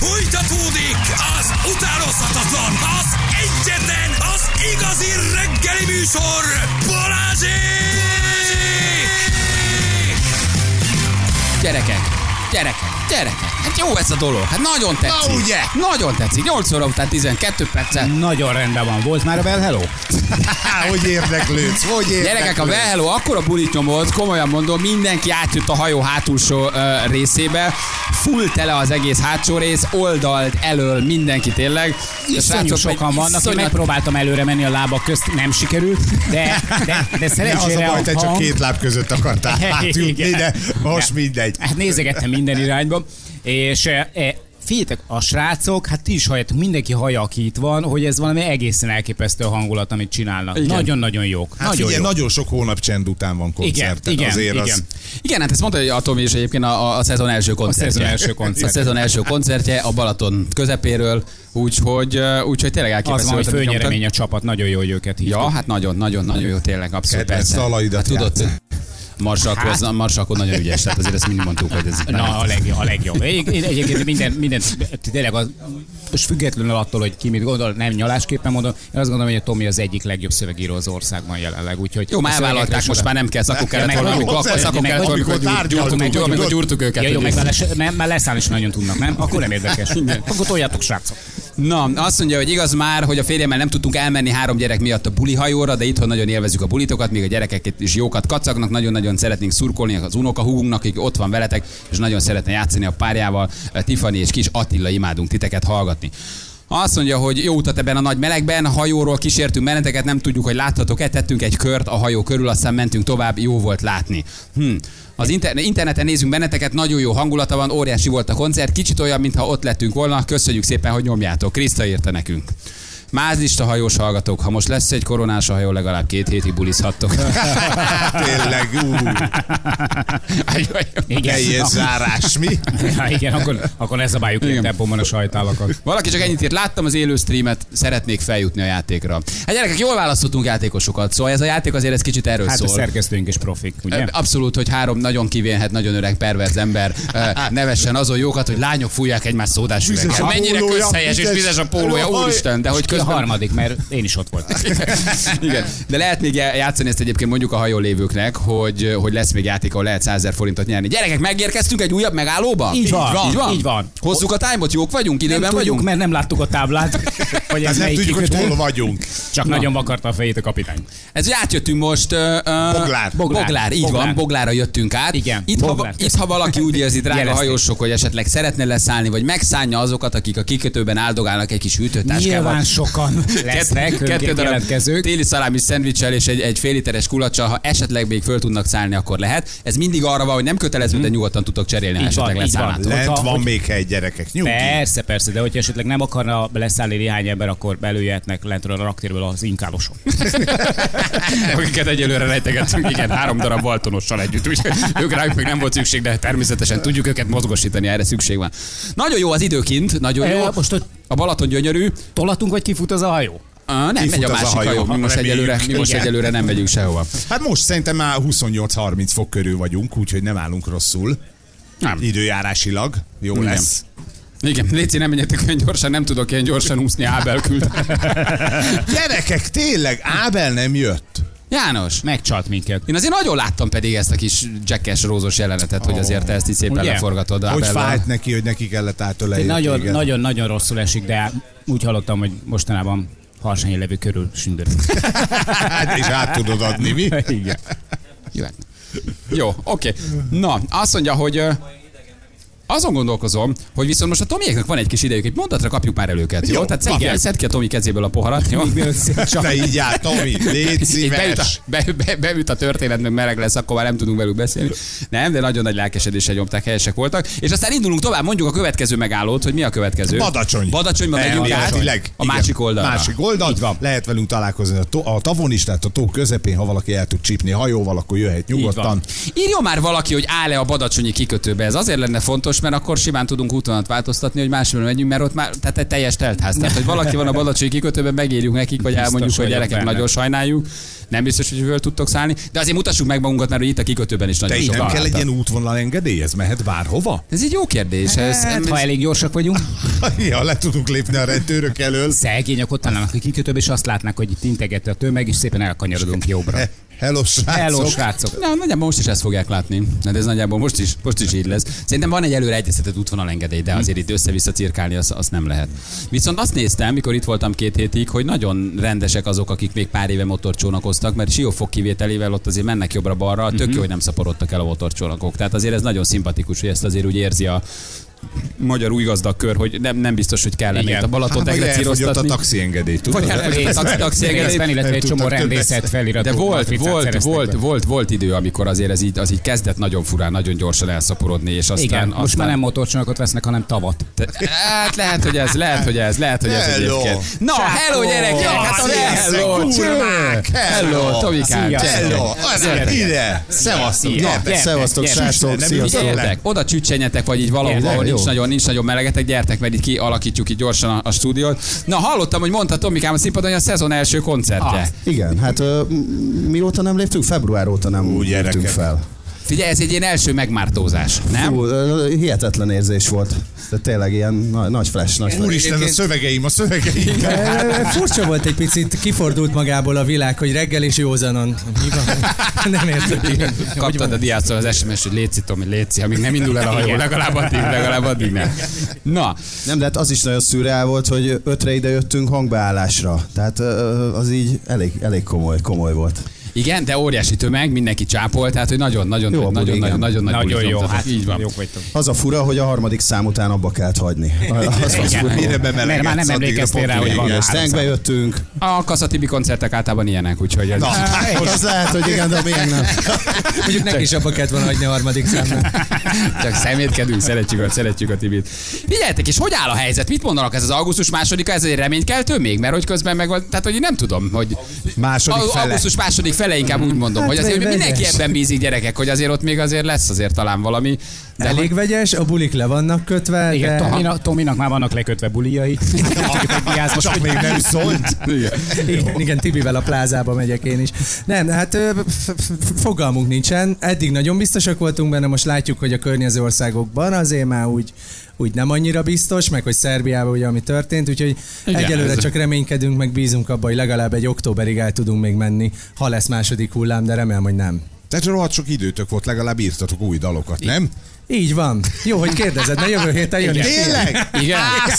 Fújtatódik az utánozhatatlan, az egyetlen, az igazi reggeli műsor, Balázsék! Gyerekek, hát jó ez a dolog, hát nagyon tetszik. Na ugye? Nagyon tetszik, 8 óra után 12 perccel. Nagyon rendben van. Volt már a Well Hello? Hogy érdeklődsz? Gyerekek, a Well Hello akkora bulit nyomolt, komolyan mondom, mindenki átjött a hajó hátulsó részébe, full tele az egész hátsó rész, oldalt, elől, mindenki tényleg. Iszonyú sokan vannak, én megpróbáltam előre menni a lábak közt, nem sikerült, de szerencsére az a baj, te csak két láb között akartál átjutni, de most mindegy. Hát nézegettem minden irányba, és figyeljetek, a srácok, hát ti is halljátok, mindenki hallja, aki itt van, hogy ez valami egészen elképesztő a hangulat, amit csinálnak. Igen. Nagyon-nagyon jók. Hát figyelj, nagyon sok hónap csend után van koncert. Igen, hát ezt mondta, hogy a Tomi is egyébként a szezon első koncertje. A szezon első koncertje a Balaton közepéről, úgyhogy tényleg elképesztő. Az van, hogy fölnyeremény a csapat, nagyon jó, hogy őket hívtuk. Ja, hát nagyon jó, tényleg, abszolút. Kedvenc dalaidat tudod, Marsalkó nagyon ügyes, tehát azért ezt mindig mondtuk, hogy ez... Na, a legjobb. Egyébként minden tényleg most függetlenül attól, hogy ki mit gondol, nem nyalásképpen mondom, én azt gondolom, hogy a Tomi az egyik legjobb szövegíró az országban jelenleg, úgyhogy... Jó, már elvállalták, most már nem kell, szakok kellett volna, amikor gyúrtuk őket. Jó, meg már leszállni is nagyon tudnak, nem? Akkor nem érdekes. Akkor toljátok, srácok. Na, azt mondja, hogy igaz már, hogy a férjemmel nem tudtunk elmenni 3 gyerek miatt a bulihajóra, de itthon nagyon élvezzük a bulitokat, még a gyerekeket is jókat kacagnak, nagyon szeretnénk szurkolni az unokahúgunknak, akik ott van veletek, és nagyon szeretne játszani a párjával. Tiffany és Kis Attila, imádunk titeket hallgatni. Azt mondja, hogy jó utat ebben a nagy melegben, hajóról kísértünk benneteket, nem tudjuk, hogy láthatok-e, tettünk egy kört a hajó körül, aztán mentünk tovább, jó volt látni. Az interneten nézünk benneteket, nagyon jó hangulata van, óriási volt a koncert, kicsit olyan, mintha ott lettünk volna, köszönjük szépen, hogy nyomjátok. Kriszta írta nekünk. Mázlista hajós hallgatók, ha most lesz egy koronás a hajó, legalább 2 hétig bulizhattok. Tényleg, Teljes zárás, mi? Igen, akkor ne szabáljuk ilyen tempóban a sajtálakat. Valaki csak ennyit írt, láttam az élő streamet, szeretnék feljutni a játékra. Hát gyerekek, jól választottunk játékosokat, szóval ez a játék azért ez kicsit erről szól. Hát a szerkesztőink is profik, ugye? Abszolút, hogy 3 nagyon kivénhet, nagyon öreg, perverz ember nevessen azon jókat, hogy lányok fújják egymás szódás üveggel. Mennyire közhelyes és vizes a pólója, úristen, de hogy a harmadik, mert én is ott voltam. Igen. De lehet még játszani ezt egyébként mondjuk a hajón lévőknek, hogy lesz még játék, ahol lehet 100 000 forintot nyerni. Gyerekek, megérkeztünk egy újabb megállóba? Így van. Hozzuk a time-ot, jók vagyunk, időben nem vagyunk? Tudjuk, mert nem láttuk a táblát. Hogy ez nem tudjuk, hogy hol vagyunk. Csak nagyon vakarta a fejét a kapitány. Ez, hogy átjöttünk most... Boglár, így van, Boglárra jöttünk át. Igen, itt, ha valaki úgy érzi, drága hajósok, hogy esetleg szeretne leszállni, vagy megszánja azokat, akik a kikötőben áldogálnak egy kis hűtőtáskával. Nyilván sokan lesznek, 2 jelentkezők. Téli szalámi szendvicsel és egy fél literes kulacsal, ha esetleg még föl tudnak szállni, akkor lehet. Ez mindig arra van, hogy nem kötelező, de nyugodtan tudtok cserélni, ha esetleg leszállnátok. Lent van még hely, gyerekek, nyugi. Persze, de hogyha esetleg nem akarna leszállni néhány ember, akkor belőjetnek lentről a raktérből az inkálosok. Akiket egyelőre rejtegetünk, igen, 3 darab baltonossal együtt. Úgyhogy ők rájuk még nem volt szükség, de természetesen tudjuk őket mozgosítani, erre szükség van. Nagyon jó az időkint, nagyon jó. A Balaton gyönyörű. Tolatunk, vagy kifut az a hajó? Nem megy a másik hajó. Mi most egyelőre nem megyünk sehova. Hát most szerintem már 28-30 fok körül vagyunk, úgyhogy nem állunk rosszul. Nem. Időjárásilag jó lesz. Igen, Léci, nem menjetek olyan gyorsan, nem tudok ilyen gyorsan úszni, Ábel küld. Gyerekek, tényleg, Ábel nem jött. János. Megcsalt minket. Én azért nagyon láttam pedig ezt a kis Jackes rózos jelenetet, hogy azért te ezt így szépen leforgatod. Hogy fájt neki, hogy neki kellett átölelni. Nagyon rosszul esik, de úgy hallottam, hogy mostanában Harsányi levő körül sündörök. És át tudod adni, mi? Igen. Jó, oké. Na, azt mondja, hogy... Azon gondolkozom, hogy viszont most a Tomiéknak van egy kis idejük, egy mondatra kapjuk már el őket, jó? Tehát szedd ki a Tomi kezéből a poharat, jó? Te így áll, Tomi, légy szíves. Beüt a történet, meg meleg lesz, akkor már nem tudunk velük beszélni. Nem, de nagyon nagy lelkesedéssel nyomták, helyesek voltak. És aztán indulunk tovább, mondjuk a következő megállót, hogy mi a következő? Badacsony. Badacsonyba megyünk át a másik oldalra. Másik oldal, lehet velünk találkozni a tavon is, tehát a tó közepén, ha valaki el tud csípni hajóval, akkor jöhet nyugodtan. Írjon már valaki, hogy áll-e a badacsonyi kikötőbe, ez azért lenne fontos, fontos, mert akkor simán tudunk útvonalat változtatni, hogy másra megyünk, mert ott már tehát egy teljes teltház. Tehát, hogy valaki van a Badacsony kikötőben, megírjuk nekik, vagy elmondjuk, hogy gyerekek, benne. Nagyon sajnáljuk. Nem biztos, hogy föl tudtok szállni, de azért mutassuk meg magunkat, mert itt a kikötőben is nagyon sok. Nem kell egy ilyen útvonal engedély, ez mehet bárhova? Ez egy jó kérdés. Ha elég gyorsak vagyunk. Ja, le tudunk lépni a rendőrök elől. Szegények ott állnak a kikötőben, és azt látnak, hogy itt integető a tömeg, és szépen elkanyarodunk jobbra. Hello, srácok. Hello, srácok. Na, nagyjából most is ezt fogják látni. De ez nagyjából most is így lesz. Szerintem van egy előre egyeztetett útvonal engedély, de azért itt össze-vissza cirkálni azt nem lehet. Viszont azt néztem, mikor itt voltam 2 hétig, hogy nagyon rendesek azok, akik még pár éve motorcsónakoztak, mert Siófok kivételével ott azért mennek jobbra-balra, tök jó, hogy nem szaporodtak el a motorcsónakok. Tehát azért ez nagyon szimpatikus, hogy ezt azért úgy érzi a magyar új gazdagkör, hogy nem biztos, hogy kell emiatt a Balaton egrecíroztatni. Vagy a taxiengedélyt, tudod? Vagy taxiengedélyt, illetve egy csomó rendészet feliratú. De volt idő, amikor azért az így kezdett nagyon furán, nagyon gyorsan elszaporodni, és aztán... Igen, most már nem motorcsónakot vesznek, hanem tavat. Hát lehet, hogy ez egyébként. Na, hello gyerekek! Hát hello, Tomikám! Ide! Szevasztok, srácok! Sziasztok! Oda csüccsenjetek, vagy így valahol nincs nagyon melegetek, gyertek, mert itt kialakítjuk itt gyorsan a stúdiót. Na, hallottam, hogy mondta Tomikám a színpadon, hogy a szezon első koncertje. Igen, hát mióta nem léptünk? Február óta nem léptünk fel. Figyelj, ez egy ilyen első megmártózás, nem? Hihetetlen érzés volt. De tényleg ilyen nagy flash. Úristen, a szövegeim. Furcsa volt egy picit, kifordult magából a világ, hogy reggel és józanon. Mi van? Nem értem. Kaptad a diátszól az SMS, hogy léci, Tomi, léci, amíg nem indul el a hajó, legalább addig nem. Na. Nem, de hát az is nagyon szürreál volt, hogy 5-re ide jöttünk hangbeállásra. Tehát az így elég komoly volt. Igen, de óriási tömeg, mindenki csápol, tehát hogy nagyon jó. Hát így van. Az a fura, hogy a 3. szám után abba kellett hagyni. Mert már nem emlékeztél rá, hogy van. Stengbe jöttünk. A Kassa Tibi koncertek általában ilyenek, úgyhogy... Az lehet, hogy igen, de miért nem. Mondjuk neki is abba kellett volna hagyni a 3. számnál. Csak szemétkedünk, szeretjük a Tibit. Figyeljetek, és hogy áll a helyzet? Mit mondanak, ez az augusztus 2-a, ez egy reménykeltő még? Mert hogy közben meg van, tehát hogy nem tudom, hogy... Augusztus 2. fele inkább úgy mondom, hogy azért mindenki ebben bízik, gyerekek, hogy azért ott még azért lesz azért talán valami. De elég vegyes, a bulik le vannak kötve. Igen, Tominak már vannak lekötve bulijai. Csak még nem szólt. Igen, Tibivel a plázába megyek én is. Nem, hát fogalmunk nincsen. Eddig nagyon biztosak voltunk benne, most látjuk, hogy a környező országokban azért már úgy nem annyira biztos, meg hogy Szerbiában ugye ami történt, úgyhogy egyelőre csak reménykedünk, meg bízunk abba, hogy legalább egy októberig el tudunk még menni, ha lesz második hullám, de remélem, hogy nem. Tehát rohadt sok időtök volt, legalább írtatok új dalokat, nem? Így van. Jó, hogy kérdezed, mert jövő héten jön is. Tényleg? Igen.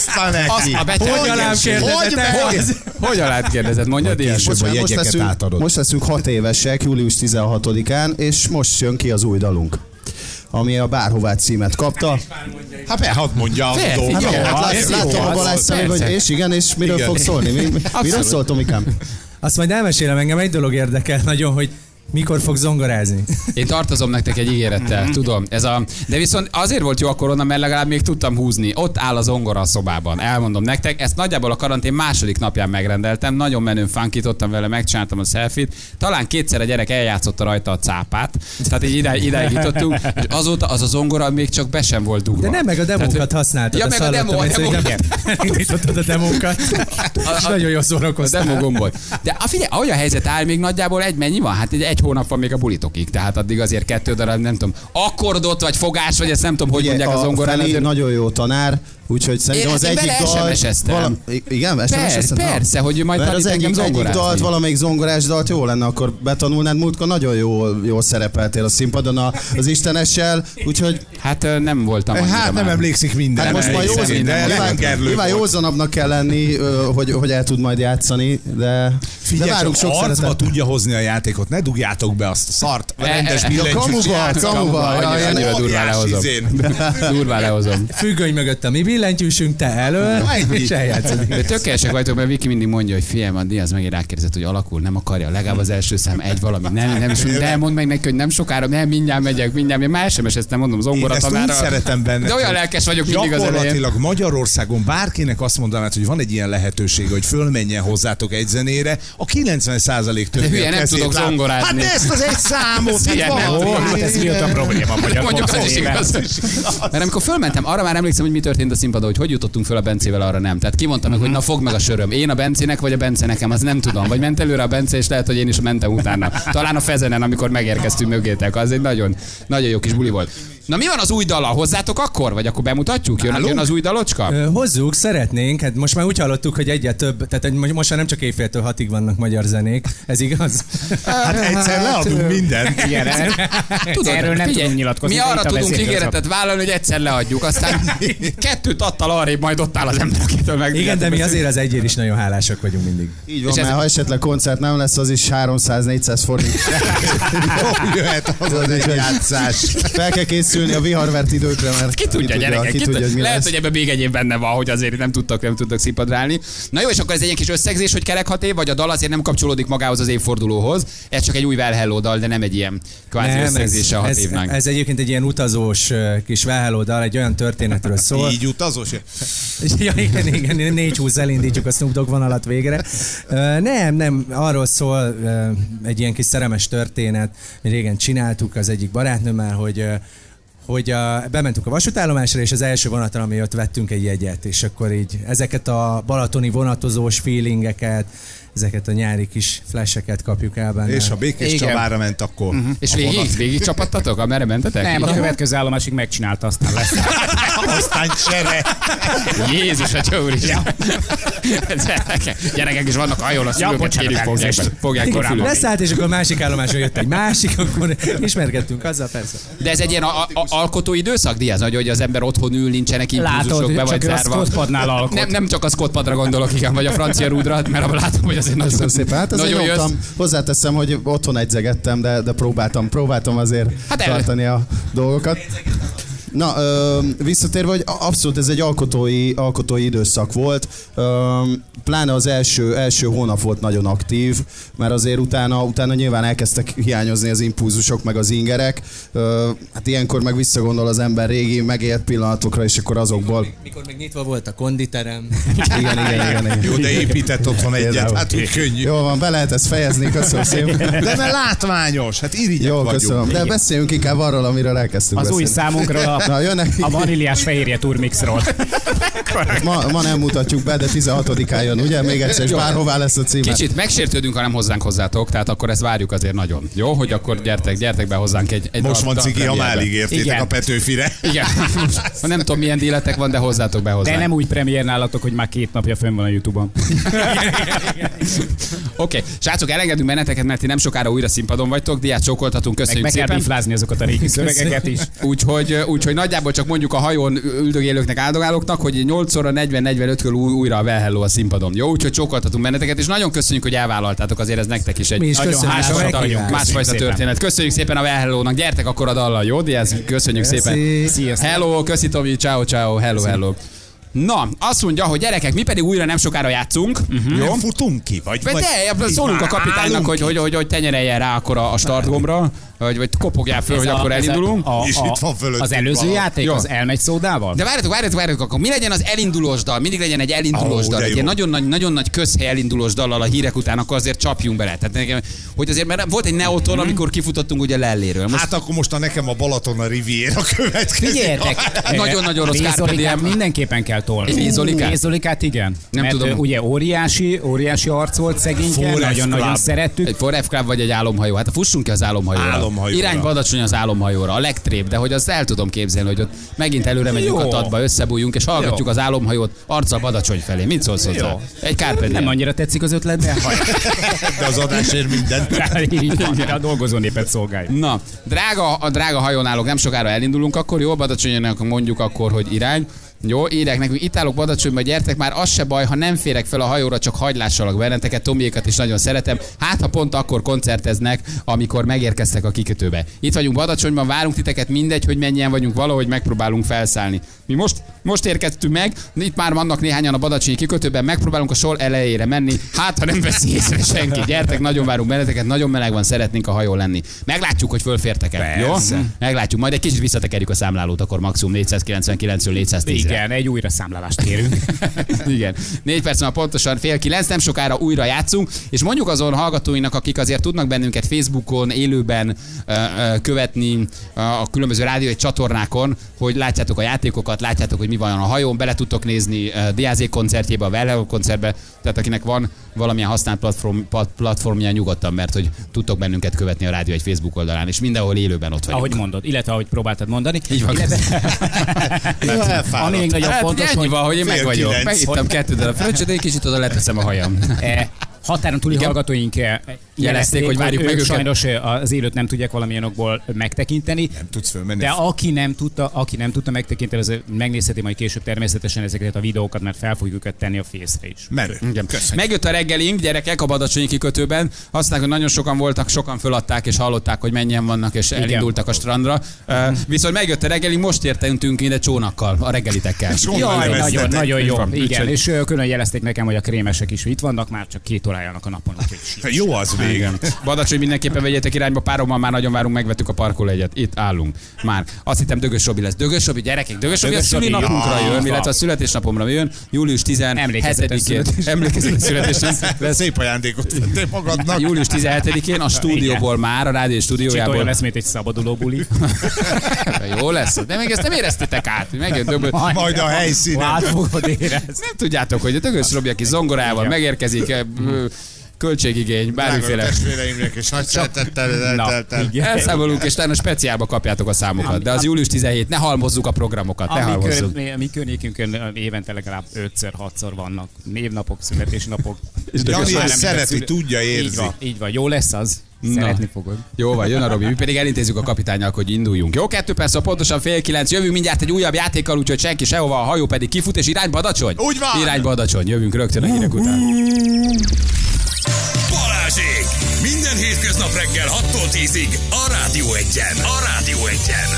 Hogy alám kérdezed? Hogy alám kérdezed? Mondjad ilyen? Most leszünk 6 évesek, július 16-án, és most jön ki az új dalunk, ami a Bárhová címet kapta. Hát hadd mondja a dolgot. Látom a Balázs szemében, hogy és igen, és miről fog szólni? Miről szól, Tomikám? Azt majd elmesélem, engem egy dolog érdekel nagyon, hogy mikor fog zongorázni? Én tartozom nektek egy ígérettel, tudom. De viszont azért volt jó a korona, mert legalább még tudtam húzni. Ott áll a zongora a szobában. Elmondom nektek, ezt nagyjából a karantén második napján megrendeltem. Nagyon menőn funkítottam vele, megcsináltam a selfie-t. Talán 2-szer a gyerek eljátszotta rajta a cápát. Tehát így idáig jutottunk. És azóta az a zongora még csak be sem volt dugva. De nem, meg a demókat használtad. Ja, meg a Indítottad a demókat. És nagyon jól szórakoztál. A demo gombot. De figyelj, ahogy a helyzet áll, még nagyjából mennyi van? Hát egy hónap van még a bulitokig, tehát addig azért 2 darab, nem tudom, akkordot vagy fogás, vagy ezt nem tudom, hogy ugye, mondják a zongorán. Azért... nagyon jó tanár, úgyhogy szerintem az egyik dal... Igen, SMS-eztem? Persze, hogy majd az egyik dalt, valamelyik zongorás dalt jó lenne, akkor betanulnád, múltkor nagyon jól szerepeltél a színpadon az Istenessel, úgyhogy... Hát nem voltam annyira. Hát nem emlékszik mindenre. Hát most már józanabbnak kell lenni, hogy el tud majd játszani, de várunk sok szeretet. Tudja hozni a játékot, ne dugjátok be azt a szart, a rendes billentyűs kamuba. Durván lehozom. Függöny mögött a mi billentyűsünk, te elől, és eljátszani. De tökéletesek vagytok, mert Viki mindig mondja, hogy fiam, a Diaz megint rákérdezett, hogy alakul, nem akarja, legalább az első szám egy valami. Nem, mondd meg neki, hogy nem sokára, nem, mindjárt megyek, már SMS-eztem, mondom, zongora úgy szeretem benne. De olyan lelkes vagyok mindig az elején. Gyakorlatilag Magyarországon bárkinek azt mondanám, hogy van egy ilyen lehetőség, hogy fölmenjen hozzátok egy zenére, a 90% többi. De hülye, nem tudok zongorázni. Hát de ezt az egy számot, Hát ez miért a probléma a magyar Mondjuk az is igaz. Mert amikor fölmentem, arra már emlékszem, hogy mi történt a színpadon, hogy jutottunk föl a Bencével, arra nem. Tehát kimondtam meg, hogy na fogd meg a söröm. Én a Bencének, vagy a Bence nekem, az nem tudom. Vagy ment előre a Bence, és lehet, hogy én is mentem utána. Talán a Fezenen, amikor megérkeztünk mögétek. Az egy nagyon, nagyon jó kis buli volt. Na mi van az új dala? Hozzátok akkor? Vagy akkor bemutatjuk? Jön az új dalocska? Hozzuk, szeretnénk. Hát most már úgy hallottuk, hogy egyre több, tehát most már nem csak éjféltől 6-ig vannak magyar zenék. Ez igaz? Hát egyszer leadunk mindent. Igen, tudod, erről nem tudunk nyilatkozni. Mi arra tudunk ígéretet vállalni, hogy egyszer leadjuk. Aztán 2 adtal arrébb majd ott áll az ember, akitől meg. Igen, de mi azért az egyért is nagyon hálásak vagyunk mindig. Így van, mert ha esetleg koncert nem lesz, az is 300-400 forint. Jöhet az egy játszás. Fel kell készülni a viharvert időkre, mert ki tudja, gyerekek, ki tudja, hogy mi lehet, lesz. hogy ebben még egy év benne van, hogy azért nem tudtak színpadra állni. Na jó, és akkor ez egy ilyen kis összegzés, hogy kerek 6 év, vagy a dal azért nem kapcsolódik magához az évfordulóhoz. Ez csak egy új Well Hello dal, de nem egy ilyen kvázi összegzése a 6 évnek. Ez egyébként egy ilyen utazós kis Well Hello dal, egy olyan történetről szól. Így utazós? Ja, igen, 4-20 elindítjuk a Snoop Dogg vonalat végre. Nem, arról szól egy ilyen kis szerelmes történet, régen csináltuk az egyik barátnőmmel, hogy bementünk a vasútállomásra, és az első vonaton, ami ott vettünk egy jegyet, és akkor így ezeket a balatoni vonatozós feelingeket, ezeket a nyári kis flasheket kapjuk el benne. És ha Békés Csabára ment, akkor... És végig csapattatok? Amerre mentetek? Nem, a következő állomásig megcsinálta, aztán lesz. Aztán csere. Jézus, a úristen. Gyerekek is vannak hajón, a szülőket kérjük, fogják korábban. Leszállt, és akkor a másik állomásra jött egy másik, akkor ismerkedtünk azzal, persze. De ez egy ilyen alkotó időszak, Diaz, hogy az ember otthon ül, nincsenek impulzusok, be vagy zárva. Scottpadnál alkot. Nem csak a Scottpadra gondolok, igen, vagy a francia rúdra, mert abban látom, hogy azért nagyon szépen. Hát azért nyomtam, hozzáteszem, hogy otthon edzegettem, de próbáltam azért tartani a dolgokat. Na, visszatérve, hogy abszolút ez egy alkotói időszak volt. Pláne az első hónap volt nagyon aktív, mert azért utána nyilván elkezdtek hiányozni az impulzusok, meg az ingerek. Hát ilyenkor meg visszagondol az ember régi megélt pillanatokra, és akkor azokból... Mikor még nyitva volt a konditerem. Igen. Jó, de épített otthon egyet, hát úgy könnyű. Jó van, be lehet ezt fejezni, köszönöm szépen. De mert látványos, hát irigyek vagyunk. Jó, köszönöm. De beszéljünk inkább arról, amiről elkezdtünk az beszélni. Új számunkról a vaníliás fehérje turmixról. Ma nem mutatjuk be, de 16-án jön, ugye? Még egyszer, és bárhová lesz a címe. Kicsit megsértődünk, ha nem hozzánk hozzátok, tehát akkor ezt várjuk azért nagyon. Jó, hogy akkor gyertek be hozzánk egy most van cigi, ha már elég értétek a Petőfire. Igen. Nem tudom, milyen díletek van, de hozzátok be hozzánk. De nem úgy premier nálatok, hogy már 2 napja fönn van a YouTube-on. Oké, srácok, elengedünk benneteket, mert ti nem sokára újra színpadon vagytok, diát csókoltatunk, köszönjük szépen. Meg kell biflázni azokat a régi szövegeket is. Úgyhogy nagyjából csak mondjuk a hajón üldögélőknek, áldogálóknak, hogy 8-ra 40-45-kől újra a Well Hello a színpadon. Jó, úgyhogy csókoltatunk benneteket, és nagyon köszönjük, hogy elvállaltátok, azért ez nektek is egy másfajta történet. Köszönjük szépen a Well Hello-nak, gyertek akkor a dallal, jó? Diaz, köszönjük szépen. Hello, köszi Tomi, ciao, hello. Na, azt mondja, hogy gyerekek, mi pedig újra nem sokára játszunk. Jó? Nem futunk ki, vagy szólunk a kapitánynak, hogy tenyereljen rá akkor a startgombra, vagy kopogjál föl, hogy akkor elindulunk. És itt van fölöttünk az előző játék, az elmegy szódával? De várjatok, akkor mi legyen az elindulós dal? Mindig legyen egy elindulós dal, egy ilyen nagyon nagy közhely elindulós dallal a hírek után, akkor azért csapjunk bele. Tehát hogy azért, mert volt egy Neoton, amikor kifutottunk ugye Lelléről. Hát akkor most nekem a Balaton a Riviera következő. Figyeljetek, nagyon rossz Carpe mindenképpen kell tolni. Vézolikát, igen. Nem mert tudom. Ugye óriási arc volt szegényke, nagyon szerettük. Egy Forest Club vagy egy álomhajó. Hát fussunk ki az álomhajóra. Irány Badacsony az álomhajóra, a legtrébb, de hogy azt el tudom képzelni, hogy ott megint előre megyünk a tadba, összebújjunk, és hallgatjuk az álomhajót arccal Badacsony felé. Mit szólsz hozzá? Egy Carpe Diem. Nem annyira tetszik az ötlet, de de az adásért minden. A dolgozó népet szolgálja. Na, drága hajónálók, nem sokára elindulunk, akkor jó, Badacsonynak mondjuk akkor, hogy irány. Jó, írják nekünk, itt állok Badacsonyba, gyertek már, az se baj, ha nem férek fel a hajóra, csak hagyd lássalak benneteket, Tomiékat is nagyon szeretem. Hát, ha pont akkor koncerteznek, amikor megérkeztek a kikötőbe. Itt vagyunk Badacsonyban, várunk titeket, mindegy, hogy mennyien vagyunk, valahogy megpróbálunk felszállni. Mi most érkeztünk meg, itt már vannak néhányan a badacsonyi kikötőben, megpróbálunk a sor elejére menni. Hát, ha nem veszi észre senki, gyertek, nagyon várunk benneteket, nagyon meleg van, szeretnénk a hajón lenni. Meglátjuk, hogy fölfértek-e. Jó? Meglátjuk, majd egy kicsit visszatekerjük a számlálót, akkor maximum 499-ről 410-re. Igen, egy újra számlálást kérünk. Igen. 4 perc van pontosan 8:30, nem sokára újra játszunk, és mondjuk azon hallgatóinak, akik azért tudnak bennünket Facebookon, élőben követni a különböző rádiói csatornákon, hogy látjátok a játékokat, látjátok, hogy mi van a hajón, bele tudtok nézni Diázék koncertjébe, a Wellhell koncertbe, tehát akinek van valamilyen használt platformja, nyugodtan, mert hogy tudtok bennünket követni a rádió egy Facebook oldalán, és mindenhol élőben ott vagyunk. Ahogy mondod, illetve ahogy próbáltad mondani. Így van. Ami még nagyon fontos, hogy van, hogy én meg vagyok. Megittem 2 darab fröccsöt, egy kicsit oda leteszem a hajam. Határon túli hallgatóink jelezték, hogy várjuk meg őket. Sajnos az élőt nem tudják valamilyen okból megtekinteni. Nem tudsz fölmenni. De aki nem tudta megtekinteni, az megnézheti majd később természetesen ezeket a videókat, mert fel fogjuk őket tenni a Face-re is. Merő. Megjött a reggelink, gyerekek, a badacsonyi kikötőben. Aztán, hogy nagyon sokan voltak, sokan föladták és hallották, hogy mennyien vannak, és elindultak a strandra. Viszont megjött a reggelink, most értünk ide csónakkal, a reggelitekkel. Jaj, nagyon jó. Igen, és külön jelezték nekem, hogy a krémesek is itt vannak, már csak 2 órájának a napon. Jó az még. Badacsony, mindenképpen vegyetek irányba, párommal már nagyon várunk, megvettük a parkolóegyet. Itt állunk. Már. Azt hittem Dögös Robi lesz. Dögös Robi, gyerekek, Dögös Robi a szülinapunkra jön, illetve a születésnapomra jön, július 17-én. Emlékezetes születésnap. Szép ajándékot tettél magadnak. Július 17-én a stúdióból már, a rádió stúdiójából. Olyan lesz, mint egy szabaduló buli. Jó lesz, de még ezt nem éreztétek át. Majd a helyszínen. Át fogod érezni. Nem tudjátok, hogy a Dögös Robi, aki zongorával megérkezik, költségigény, bármiféle. Testvéreimnek és nagy szeretettel elszámolunk, és talán a speciálba kapjátok a számokat. De az július 17, ne halmozzuk a programokat, ne halmozzuk. Mi környékünkön évente legalább 5-6-szor vannak névnapok, születésnapok. Jani ezt szereti, tudja, érzi. Így van, jó lesz az. Szeretni fogod. Jó van, jön a Robi, mi pedig elintézzük a kapitánnyal, hogy induljunk. Jó, 2 perc, pontosan 8:30, jövünk mindjárt egy újabb játékkal, úgyhogy senki sehova, a hajó pedig kifut, és irányba Badacsony. Úgy van! Irányba Badacsony, jövünk rögtön a hírek után. Balázsék! Minden hétköznap reggel 6-tól 10-ig a Rádió Egyen. A Rádió Egyen.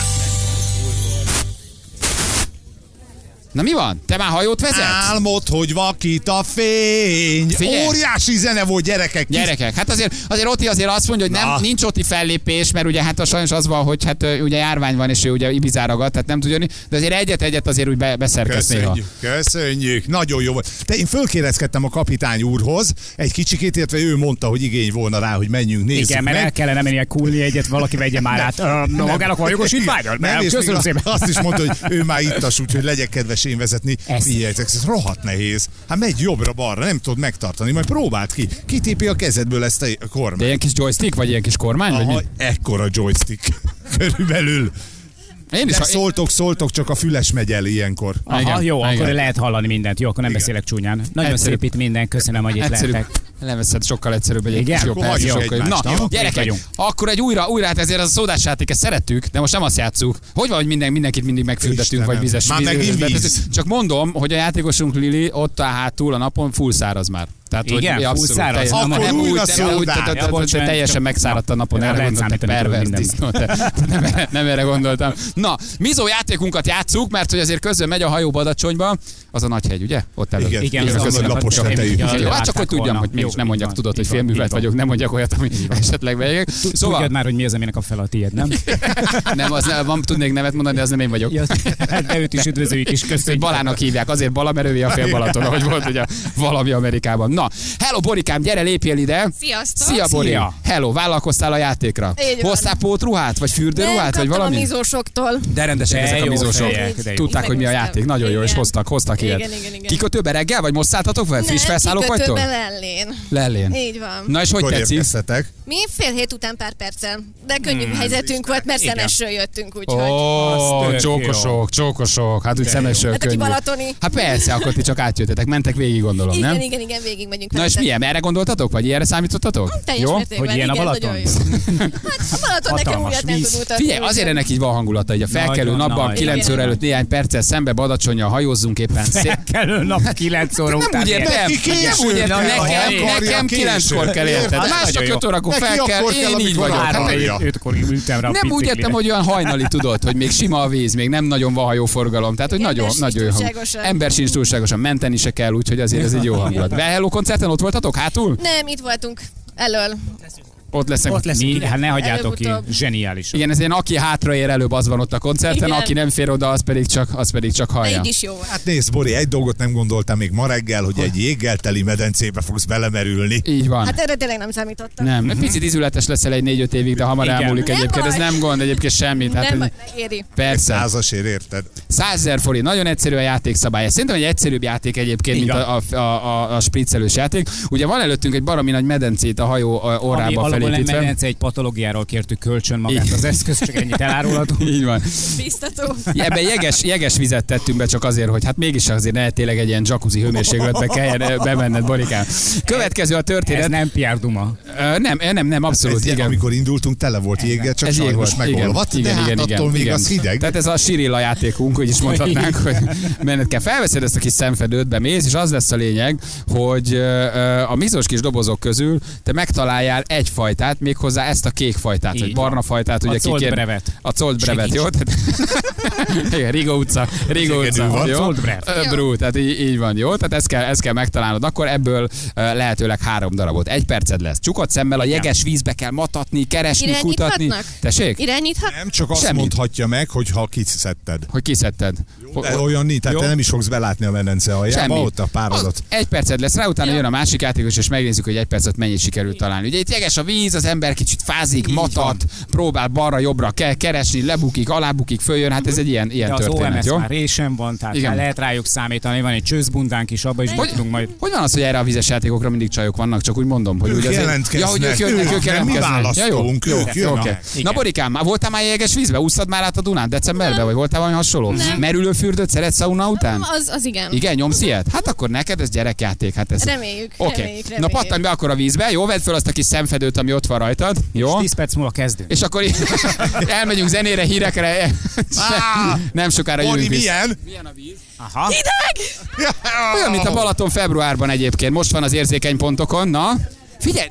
Na mi van? Te már hajót vezetsz? Álmod, hogy vakít a fény. Figyelj. Óriási zene volt, gyerekek. Gyerekek, hát azért Oti azért azt mondja, hogy nincs Oti fellépés, mert ugye hát sajnos az van, hogy hát ugye járvány van, és ő ugye Ibizára ragadt, tehát nem tudja, de azért egyet azért úgy beszerkesz néha. Köszönjük, nagyon jó volt. Én fölkérdezkedtem a kapitány úrhoz egy kicsikét, illetve ő mondta, hogy igény volna rá, hogy menjünk, nézzük. Igen, mert el kellene menni kulni egyet, valaki vegye már át. Magának van jogosítványol? Köszönöm szépen. Azt is mondta, hogy ő már ittas, úgyhogy legyek kedves én vezetni. Figyeljetek, ez rohadt nehéz. Hát megy jobbra-balra, nem tudod megtartani, majd próbáld ki. Kitépi a kezedből ezt a kormányt. De ilyen kis joystick, vagy ilyen kis kormány? Aha, ekkora joystick. Körülbelül. Én is szóltok, csak a füles megy el ilyenkor. Aha, jó, akkor lehet hallani mindent. Jó, akkor nem beszélek csúnyán. Nagyon szép itt minden, köszönöm, hogy itt lehetek. Nem veszed, sokkal egyszerűbb egy kis jobb. Na, gyerekek, akkor egy újra, hát ezért az a szódás játék, ezt szerettük, de most nem azt játsszuk. Hogy van, hogy mindenkit mindig megfürdetünk, vagy vizes. Csak mondom, hogy a játékosunk Lili ott áll hátul a napon full száraz már. Tehát, igen, hogy full száraz. Teljesen megszáradt a napon, erre gondoltam, pervers disznó. Nem erre gondoltam. Na, mizó játékunkat játsszuk, mert hogy azért közben megy a hajó Badacsonyba, az a nagy hegy, ugye? Ott előtt. Igen, az a lapos tetejű. Hát csak hogy tudjam, hogy mégis nem mondjak, tudod, hogy félművelt vagyok, nem mondjak olyat, ami esetleg megyek. Tudjad már, hogy mi az, aminek a fel a tiéd, nem? Nem, az van, tudnék nevet mondani, de az nem én vagyok. De őt is üdvözöljük is, köszönjük. Balának hívják, azért Bala, mert ő a fél Balaton, ahogy volt ugye valami Amerikában. Na, hello Borikám, gyere, lépjél ide. Sziasztok. Szia Bori. Hello, vállalkoztál a játékra. Hoztál pótruhát, vagy fürdőruhát, vagy valami? A mizósoktól. De rendesek ezek a mizósok. Tudták, hogy mi a játék. Nagyon jó, és hoztak mondanak ilyet. Igen. Kikötőbe reggel, vagy most szálltatok fel? Friss felszállók vagytok? Lellén. Lellén. Így van. Na és hogy Mikor tetszik? érkeztetek? Mi 6:30 után pár perccel. De könnyű helyzetünk volt, mert Szemesről jöttünk, úgyhogy. Ó, csókosok. Hát úgy Szemesről Hát aki könnyű. balatoni. Hát persze, akkor ti csak átjöttetek, mentek végig, gondolom, nem? Igen, végig megyünk. Na és milyen? Erre gondoltatok? Vagy ilyenre számítottatok? Teljes mértékben, Hogy ilyen a igen, Balaton? nagyon jó. Hát a Balaton nekem Hatalmas újat nem víz. tud mutatni. Figyelj, azért ennek így van hangulata, hogy a felkelő Nagyon napban nagy. 9 óra Igen. előtt néhány perccel szembe Badacsonnyal hajózzunk éppen. Felkelő nap 9 óra Nem után. úgy értem, Neki késő, nem úgy értem, nagyon nekem késő. 9-kor kell érted. Érted? Mások Nagyon 5 órakor Neki fel kell, akkor kell, én így amikor vagyok. áram. Hát, 5-kor ültem rá a nem úgy biciklire. értem, hogy olyan hajnali tudod, hogy még sima a víz, még nem nagyon van hajóforgalom. Tehát, hogy Ember nagyon, sincs nagyon jó hang. túlságosan. Ember sincs túlságosan, menteni se kell, úgyhogy azért ez egy jó hangulat. Hello koncerten ott voltatok hátul? Nem, itt voltunk. Elől. Ott lesznek. Hát ne hagyjátok ki. Előbb-utóbb. Zseniális. Igen, ez ilyen aki hátraér előbb, az van ott a koncerten, Igen. aki nem fér oda, az pedig csak De hallja. így is jó. Hát nézd, Bori, egy dolgot nem gondoltam még ma reggel, hogy egy jéggel teli medencébe fogsz belemerülni. Így van. Hát erre tényleg nem számítottam. Nem, egy picit izületes leszel egy 4-5 évig, de hamar Igen. elmúlik Nem egyébként. Ez baj. nem gond egyébként semmit. Hát, Nem hogy- éri. persze. 100-asért, érted? 100 000 forint, nagyon egyszerű a játékszabály. Szerintem egy egyszerűbb játék egyébként, mint a spriccelős játék. Ugye van előttünk egy baromi nagy medencét a hajó Ami orrába alapból nem felépítve. medence, egy patológiáról kértük kölcsön magát az eszköz, csak ennyit elárulhatunk. Így van. Biztató. Ebben jeges vizet tettünk be csak azért, hogy hát mégis azért ne tényleg egy ilyen jacuzzi hőmérsékletbe kelljen bemenned, Borikám. Következő a Ez történet. nem PR Duma. Nem, abszolút, Ez, igen. amikor indultunk, tele volt jéggel, csak Ez jég sajnos volt, megolvadt, de hát attól még az hideg. Tehát ez a Sirilla játékunk, úgy is mondhatnánk, hogy menned kell. Felveszed ezt a kis szemfedőt, bemész, és az lesz a lényeg, hogy a mizos kis dobozok közül te megtaláljál egy fajtát, méghozzá ezt a kék fajtát, Így vagy van. barna fajtát. Ugye A Colt brevet. A Colt brevet, jó? Igen, Rigó utca, van, jó? Colt brevet. Brú, tehát így van, jó? Tehát ezt kell megtalálnod. Akkor ebből lehetőleg 3 darabot. 1 perced lesz. Csukott szemmel a jeges vízbe kell matatni, keresni, kutatni. Irányíthatnak? Tessék? Irányíthat? Nem csak azt Semmit. mondhatja meg, hogy ha kiszedted. Hogy kiszedted. De olyan nincs, tehát Jó. te nem is fogsz belátni a medence aljába, Semmi. ott a párodat. 1 perced lesz rá, utána jön a másik játékos, és megnézzük, hogy 1 percet mennyit sikerült találni. Ugye itt jeges a víz, az ember kicsit fázik, matat, próbál balra-jobbra keresni, lebukik, alábukik, följön, hát ez egy ilyen De az történet, OMS jó? már résen van, tehát Igen. lehet rájuk számítani, van egy csőzbundánk is, abba is tudunk majd. Hogy van az, hogy erre a vizes játékokra mindig csajok vannak, csak úgy mondom, hogy Ők ugye azért- jelentkeznek, Ja, hogy ők jönnek, ők nem mi jelentkeznek. választunk, Ja, jó, ők jó, jönnek. oké. Igen. Na Borikám, voltál már jeges vízbe? Úsztad már át a Dunán decemberben, vagy voltál valami hasonló? Merülőfürdőt szeretsz szauna után? Az igen. Igen, nyomsz ilyet? Hát akkor neked ez gyerekjáték, hát ez... Reméljük, Oké. reméljük. Na pattanj be akkor a vízbe, jó? Vedd fel azt a kis szemfedőt, ami ott van rajtad, jó? 10 perc múlva kezdünk. És akkor elmegyünk zenére, hírekre, nem sokára Bori, jövünk vissza. milyen? Aha. Olyan, mint a Balaton februárban egyébként. Most van az érzékeny pontokon, na. Figyelj!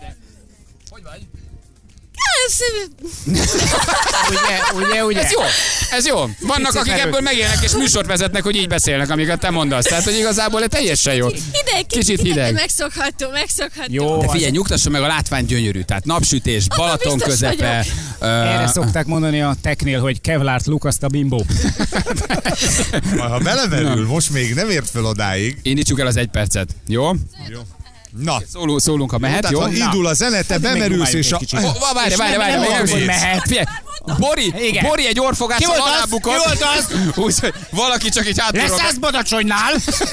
Ugye. Ez jó, ez jó. Vannak, Picit akik erős. ebből megélnek és műsort vezetnek, hogy így beszélnek, amiket te mondasz. Tehát, hogy igazából ez teljesen jó. Hideg, Kicsit hideg. Megszokható. Jó. De figyelj, nyugtassa meg, a látvány gyönyörű. Tehát napsütés, Balaton biztos közepe. Erre szokták mondani a teknél, hogy Kevlárt lukaszt a bimbó. Ha belemerül, most még nem ért fel odáig. Indítsuk el az 1 percet. Jó? Na, Szólunk, ha mehet, tehát jó? ha indul a zene, te bemerülsz, és a... Várj, nem mondom, hogy mehet. Figyelj, Igen. Bori egy orfogással Ki volt az? alábukott. Ki volt az? Úgy, hogy valaki csak így Lesz hátulról. ez Badacsonynál?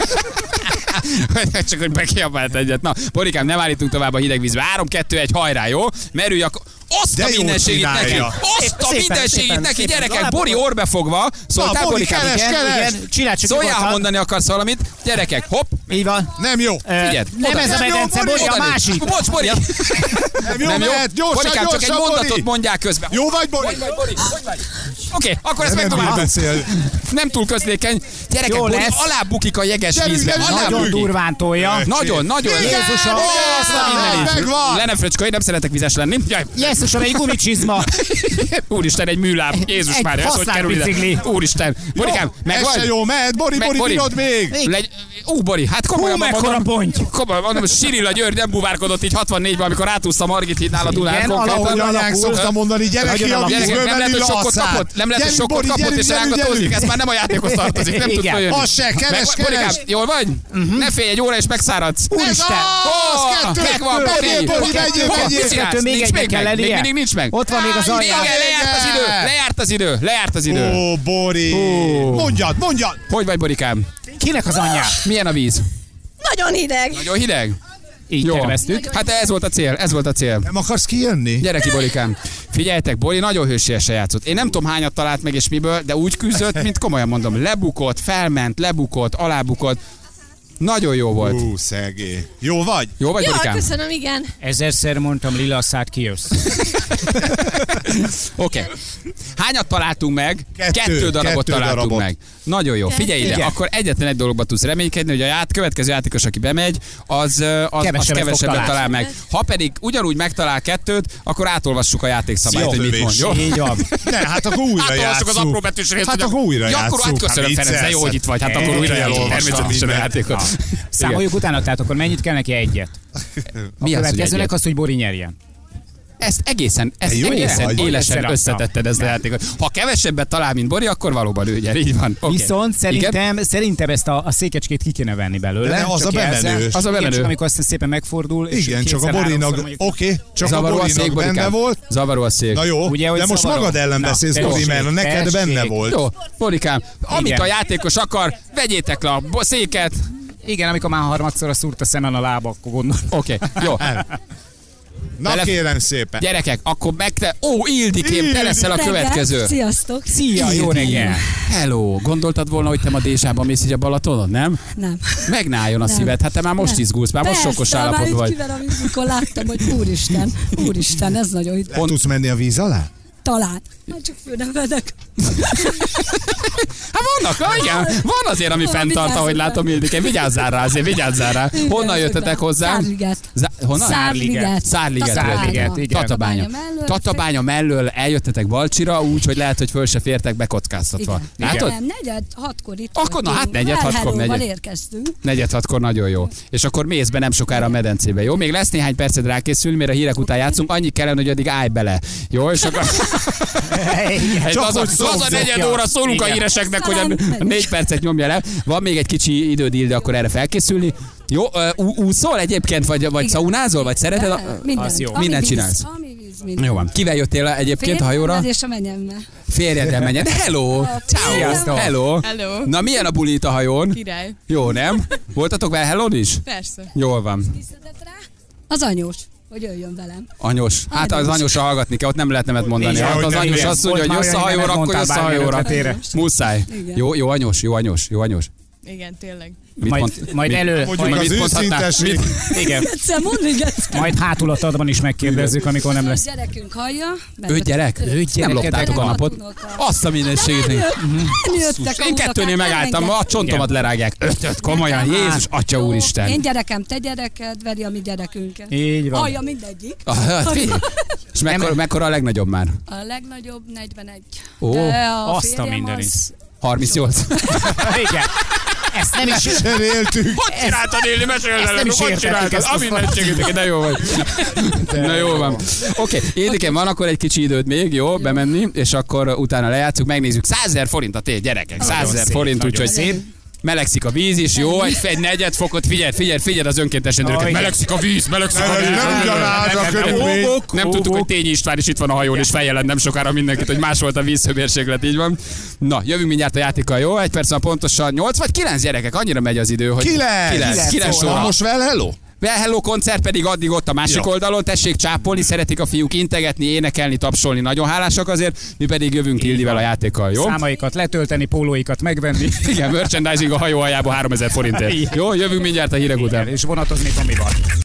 Csak hogy bekiabált egyet. Na, Borikám, nem állítunk tovább a hideg vízbe. 3, 2, 1, hajrá, jó? Merülj akkor. Azt De a jól mindenségit neki! csinálja. Azt a Szépen, mindenségit szépen, neki, szépen. gyerekek! Alább- Bori orbefogva. Szóltál, Bori, Borikám? keres, keres. Csinálj csak Szóljál, ha nyugodtan. mondani akarsz valamit. Gyerekek, hopp! Így van. Nem jó. Figyeld, Nem oda. ez a Nem jó, medence, Bori, Bori, a Oda néz. másik. Bocs, Bori! Nem jó, Nem jó? mehet. Gyorsan, Borikám, csak egy gyorsan, mondatot Bori. mondjál közben. Jó vagy, Bori? Hogy vagy? Oké, akkor ezt Nem megdobáltuk. beszél. Nem túl közlékeny. Gyerekek, Jó Bori lesz. alábbukik a jeges Gyerünk, vízbe. gyerünk, Alábbukik. Nagyon durván tolja. Nagyon. Jézusom, Azt a mindenit. megvan. Le ne fröcskölj, nem szeretek vizes lenni. Jaj. Jesszusom, egy gumicsizma. Úristen, egy műláb. Jézus Egy már, ez hogy használt kerül ide? bicikli. Úristen. Borikám, meg Ez se vagy? jó, mehet. Bori, bírod még. Bori, hát komolyan mekkora ponty. Komolyan mondom, Sirilla György nem buvárkodott így 64-ben, amikor átúszta Margit hídnál a Dunán. Igen, konkrétan. Ahogy anyánk alakul. szokta mondani, gyere ki a Gyerekek, vízből, nem lehet, mert hogy ül a sokkot szár. kapott? Nem lehet, hogy sokkot Bori, kapott és rángatózik. Ez már nem a játékhoz tartozik. Nem tud följönni. Az se, keres. Jól vagy? Ne félj, egy óra és megszáradsz. Úristen! Megvan, Még egy kell lennie. Még mindig nincs meg. Ott van még az alján. Lejárt az idő. Ó, Bori. Mondjad. Hogy vagy, Borikám? Kinek az anyja? Milyen a víz? Nagyon hideg. Nagyon hideg? Így Jó. terveztük. Hát ez volt a cél. Nem akarsz kijönni? Gyere ki, Borikám. Figyeljetek, Bori nagyon hősiesen játszott. Én nem tudom hányat talált meg és miből, de úgy küzdött, mint komolyan mondom. Lebukott, felment, lebukott, alábukott. Nagyon jó volt. Szegély. Jó vagy? Jó vagy, Jó, Borikám? köszönöm, igen. Ezerszer mondtam, lila szát kijössz. Oké. Hányat találtunk meg? Kettő darabot találtunk meg. Nagyon jó. Figyelj ide, Igen. akkor egyetlen egy dologba tudsz reménykedni, hogy a következő játékos, aki bemegy, az kevesebbet talál meg. Ha pedig ugyanúgy megtalál kettőt, akkor átolvassuk a játékszabályt, hogy mit mond. Jó? Így van. Ne, hát akkor újra Átolvassuk az apró játsszuk. betűs részt. Hát akkor újra ja, akkor játsszuk. köszönöm, Hát Ferenc, de jó, hogy itt vagy. Hát akkor újra játszunk. Természetesen a játékot. Számoljuk utána, tehát akkor mennyit kell neki? Egyet. Mi A az, hogy következőnek egyet? az, hogy Bori nyerjen. Ezt egészen jó élesen vagy. összetetted ezt a játékot. Ha kevesebbet talál, mint Bori, akkor valóban ő nyer. Így van. Okay. Viszont szerintem ezt a székecskét ki kéne venni belőle. De az Csak a bemenő. jelzem. Az a bemenő. Igen, csak amikor aztán szépen megfordul. És Igen, csak a kétszer, Borinak, háromszor mondjuk- oké, csak a Zavaró a szék, Borinak benne Borikám. volt. Zavaró a szék. Na jó, Ugye, hogy de most zavaró. magad ellen Na, beszélsz, tessék, Bori, mert neked tessék. benne volt. Jó, Borikám, amit Igen. a játékos akar, vegyétek le a széket. Igen, amikor már harmadszorra szúrt a szemen a lába, akkor gondolom. Oké, jó. Na kérem szépen. Gyerekek, akkor Ildikém, te leszel a következő. Sziasztok. Szia, jó reggel! Hello, gondoltad volna, hogy te ma Dézsába mész így a Balatonon, nem? Nem. Megnáljon a Nem. szíved, hát te már most Nem. izgulsz, már most sokkos állapotban vagy. Persze, már itt amikor láttam, hogy úristen, ez nagyon itt. Le tudsz menni a víz alá? Talán. Hát csak fő nem vedek. Hát vannak, igen, van azért, ami fenntart, ahogy látom, Ildikém, vigyázzál rá azért, vigyázzál rá. Honnan jöttetek hozzám? Szárliget. Honnan? Szárliget. Szárliget, igen. Tatabánya. Tatabánya mellől eljöttetek Balcsira, úgy, hogy lehet, hogy föl se fértek bekockáztatva. Igen. Látod? Nem, 4-6-kor itt Akkor na, hát voltunk. 4-6-kor Hello-val megy. érkeztünk. 4-6-kor nagyon jó. És akkor mész be nem sokára a medencébe, jó? Még lesz néhány percet rákészülni, mert a hírek után játszunk, annyi kellene, hogy addig állj bele. Jó, és akkor... Az a negyed óra szólunk a híreseknek, hogy a 4 percet nyomja le. Van még egy kicsi időd, de akkor erre felkészülni. Jó, úszol egyébként, vagy szaunázol, vagy szereted? Mindent. jó. Ami Mindent víz, csinálsz. Ami víz, minden. Jó van. Kivel jöttél egyébként a hajóra? És a menyemmel. Férjeddel menjen. Hello! Ciao! Sziasztok. Hello! Hello. Na milyen a buli itt a hajón? Király. Jó, nem? Voltatok vele hellón is? Persze. Jól van. Visszatett rá? Az anyós, hogy jöjjön velem. Anyos. Hát az anyosra hallgatni kell, ott nem lehet nemet mondani. Igen, Hát az igen, anyos igen. azt mondja, hogy Volt jössz a már olyan, hajóra, nem akkor jössz a mondtál hajóra. bármilyen Muszáj. Igen. Jó anyos, jó anyos, jó anyos. Igen, tényleg. Majd elő, Mondjuk majd, az mit mondhatnál? őszinteség. igen, Egyszer mondd még egyszer. majd hátulatadban is megkérdezzük, amikor nem lesz. Gyerekünk hallja. Ő gyerek? Nem loptátok a napot. Azt a minőségét. Nem jöttek a Én utakák, kettőnél nem megálltam, engedtek. a csontomat lerágják. 5 komolyan, Jézus, Atya Jó, úristen. Én gyerekem, te gyereked, veri a mi gyerekünket. Így van. Hallja mindegyik. És mekkora a legnagyobb már? A legnagyobb 41. Ó, De a azt a férjem mindenit. az 38. Igen. Ezt nem is Cseréltük. Hogy csináltad, Éli? Meséld el, nem is hogy értettük csináltad? ezt a A mindenségüket, de jó vagy. Na jó van. Oké, Édikém, van akkor egy kicsi időd még, jó, bemenni, és akkor utána lejátszuk, megnézzük. 100 000 forint a tét, gyerekek. 100 000 forint, nagyon úgyhogy szép. melegszik a víz is, jó? Egy negyed fokot, figyelj az önkéntes rendőröket. igen. Melegszik a víz, melegszik a víz. Nem ugyanaz a körülmény. Nem tudtuk, hogy Tényi István is itt van a hajón, és feljelent nem sokára mindenkit, hogy más volt a vízhőmérséklet, így van. Na, jövünk mindjárt a játékkal, jó? Egy perc van pontosan 8 vagy 9 gyerekek, annyira megy az idő, hogy 9 Na óra. most well hello? Well Hello koncert pedig addig ott a másik Ja. oldalon, tessék csápolni, szeretik a fiúk integetni, énekelni, tapsolni, nagyon hálásak azért, mi pedig jövünk Ildivel a játékkal, jó? Számaikat letölteni, pólóikat megvenni. Igen, merchandising a hajó aljába 3000 forintért. Jó, jövünk mindjárt a hírek után. És vonatozni Tomival.